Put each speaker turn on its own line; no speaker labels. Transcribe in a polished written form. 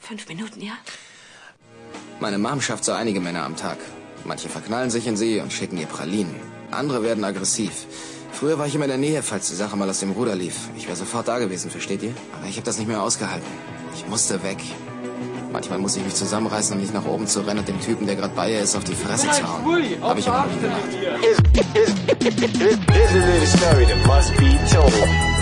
5 Minuten, ja?
Meine Mom schafft so einige Männer am Tag. Manche verknallen sich in sie und schicken ihr Pralinen. Andere werden aggressiv. Früher war ich immer in der Nähe, falls die Sache mal aus dem Ruder lief. Ich wäre sofort da gewesen, versteht ihr? Aber ich habe das nicht mehr ausgehalten. Ich musste weg. Manchmal muss ich mich zusammenreißen, um nicht nach oben zu rennen und dem Typen, der gerade bei ihr ist, auf die Fresse zu hauen. Hab ich aber nie gemacht.
Here's a little story that must be told.